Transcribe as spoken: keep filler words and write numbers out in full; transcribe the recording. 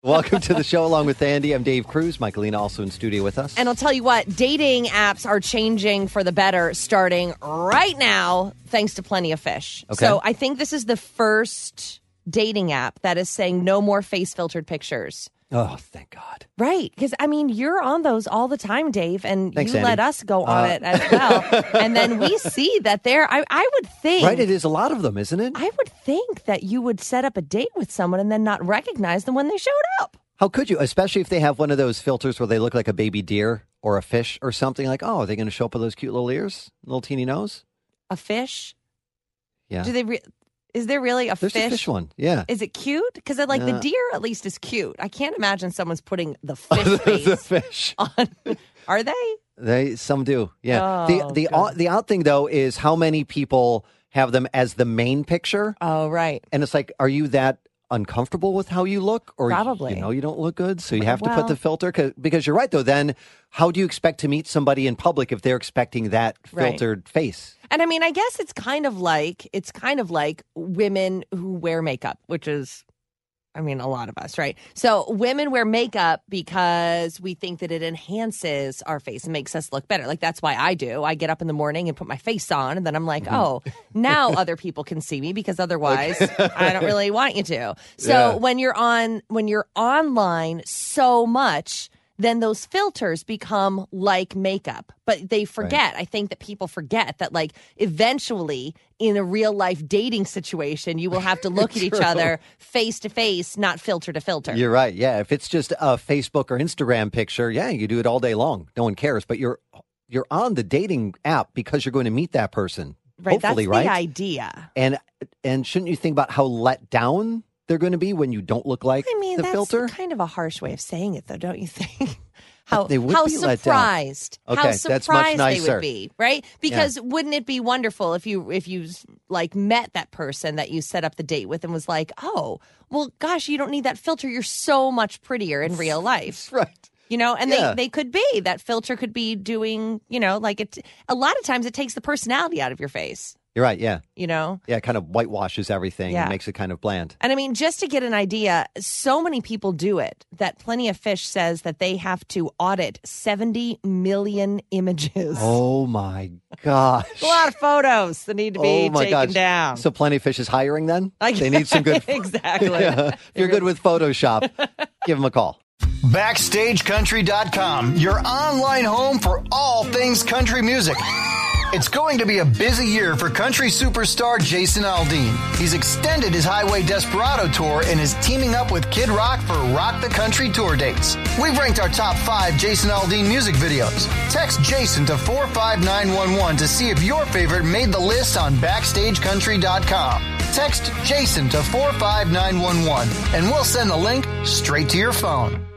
Welcome to the show along with Andy. I'm Dave Cruz. Michaelina also in studio with us. And I'll tell you what, dating apps are changing for the better starting right now, thanks to Plenty of Fish. Okay. So I think this is the first dating app that is saying no more face-filtered pictures. Oh, thank God. Right. Because, I mean, you're on those all the time, Dave, and Thanks, you Andy. let us go on Uh, it as well. And then we see that there, I, I would think. Right, it is a lot of them, isn't it? I would think that you would set up a date with someone and then not recognize them when they showed up. How could you? Especially if they have one of those filters where they look like a baby deer or a fish or something. Like, oh, are they going to show up with those cute little ears, little teeny nose? A fish? Yeah. Do they? Re- is there really a There's fish? a fish one, yeah. Is it cute? Because like Uh, the deer at least is cute. I can't imagine someone's putting the fish face the fish. on. Are they? They some do, yeah. Oh, the the good. odd, the odd thing though is how many people have them as the main picture, Oh, right. and it's like, are you that uncomfortable with how you look, or Probably. you know you don't look good, so you have to Well- put the filter? Cause, because you're right though. Then how do you expect to meet somebody in public if they're expecting that Right. filtered face? And I mean, I guess it's kind of like it's kind of like women who wear makeup, which is, I mean, a lot of us, right? So women wear makeup because we think that it enhances our face and makes us look better. Like that's why I do. I get up in the morning and put my face on, and then I'm like, oh, now other people can see me because otherwise I don't really want you to. So Yeah. when you're on when you're online so much, then those filters become like makeup. But they forget. I think that people forget that, like, eventually in a real life dating situation, you will have to look at each other face to face, not filter to filter. You're right. Yeah, if it's just a Facebook or Instagram picture, yeah, you do it all day long. No one cares. But you're you're on the dating app because you're going to meet that person. right. Hopefully, That's right? the idea. And and shouldn't you think about how let down they're going to be when you don't look like I mean, the that's filter? kind of a harsh way of saying it, though, don't you think? How, They would how be let down. surprised, Okay, how that's much surprised they nicer. would be, right? Because wouldn't it be wonderful if you if you like met that person that you set up the date with and was like, oh, well, gosh, you don't need that filter. You're so much prettier in real life. Right. You know, and Yeah. they, they could be. That filter could be doing, you know, like it. A lot of times it takes the personality out of your face, You're right. Yeah. you know? Yeah. It kind of whitewashes everything Yeah. and makes it kind of bland. And I mean, just to get an idea, so many people do it that Plenty of Fish says that they have to audit seventy million images. Oh, my gosh. A lot of photos that need to be oh, my taken gosh. down. So Plenty of Fish is hiring then? I- They need some good. Exactly. Yeah. If you're good with Photoshop, give them a call. Backstage Country dot com, your online home for all things country music. It's going to be a busy year for country superstar Jason Aldean. He's extended his Highway Desperado tour and is teaming up with Kid Rock for Rock the Country tour dates. We've ranked our top five Jason Aldean music videos. Text Jason to four five nine one one to see if your favorite made the list on Backstage Country dot com. Text Jason to four five nine one one and we'll send the link straight to your phone.